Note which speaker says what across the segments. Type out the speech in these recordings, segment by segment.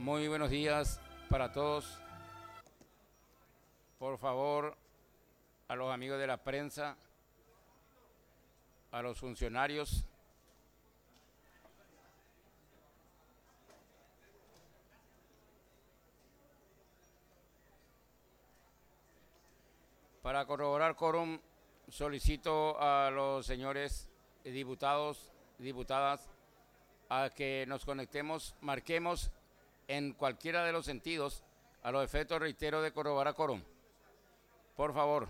Speaker 1: Muy buenos días para todos. Por favor, a los amigos de la prensa, a los funcionarios, para corroborar quórum, solicito a los señores diputados, diputadas, a que nos conectemos, marquemos en cualquiera de los sentidos, a los efectos, reitero, de corroborar quórum. Por favor.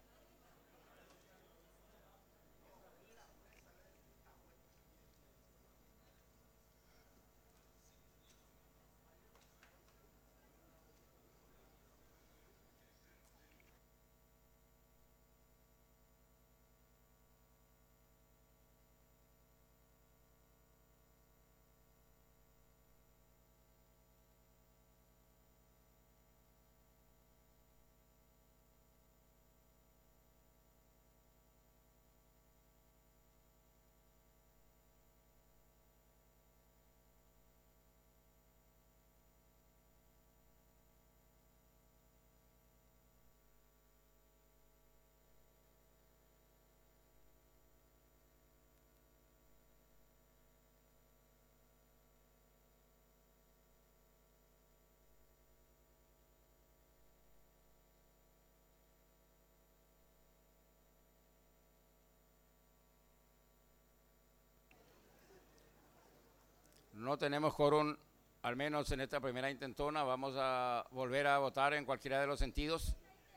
Speaker 1: No tenemos quórum, al menos en esta primera intentona. Vamos a volver a votar en cualquiera de los sentidos.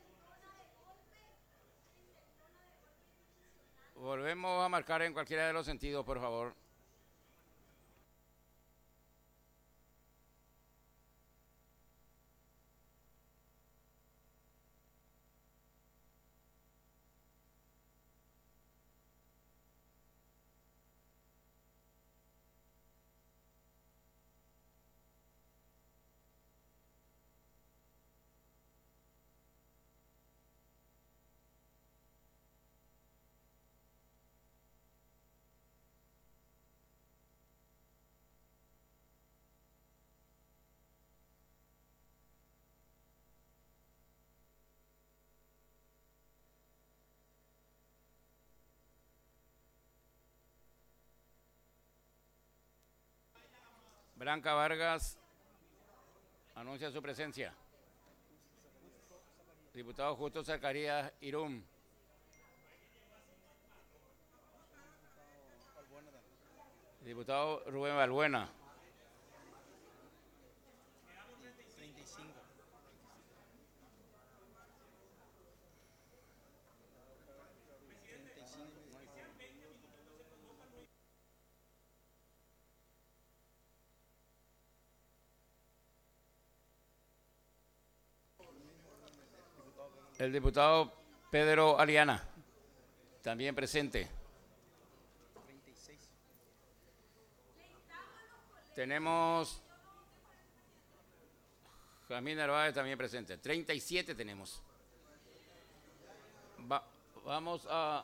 Speaker 1: Volvemos a marcar en cualquiera de los sentidos, por favor. Blanca Vargas anuncia su presencia. Diputado Justo Zacarías Irún. Diputado Rubén Balbuena. El diputado Pedro Aliana, también presente. Tenemos Jamín Narváez también presente. 37 tenemos. Vamos a...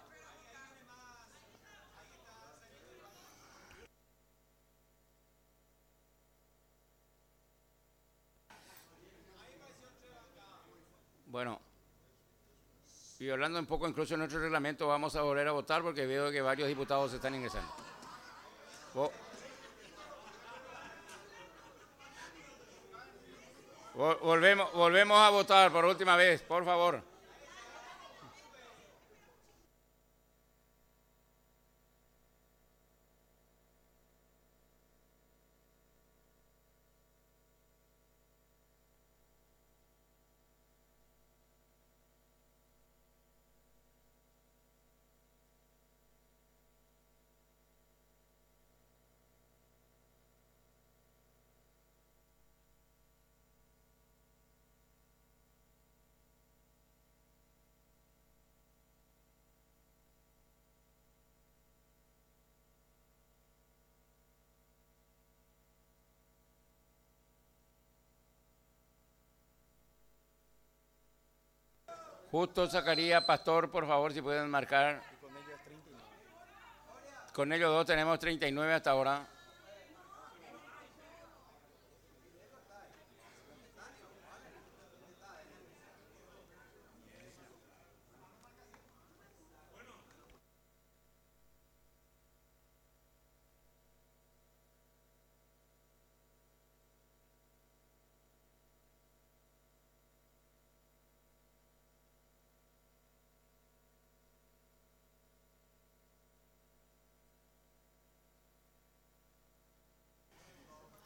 Speaker 1: Bueno, y hablando un poco incluso en nuestro reglamento, vamos a volver a votar porque veo que varios diputados están ingresando. Volvemos a votar por última vez, por favor. Justo Zacarías Pastor, por favor, si pueden marcar. Con ellos dos tenemos 39 hasta ahora.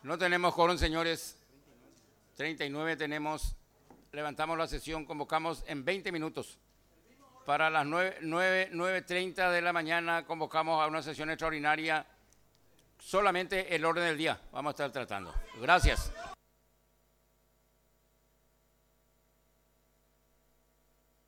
Speaker 1: No tenemos quórum, señores. 39 tenemos. Levantamos la sesión, convocamos en 20 minutos. Para las 9:30 de la mañana convocamos a una sesión extraordinaria. Solamente el orden del día vamos a estar tratando. Gracias.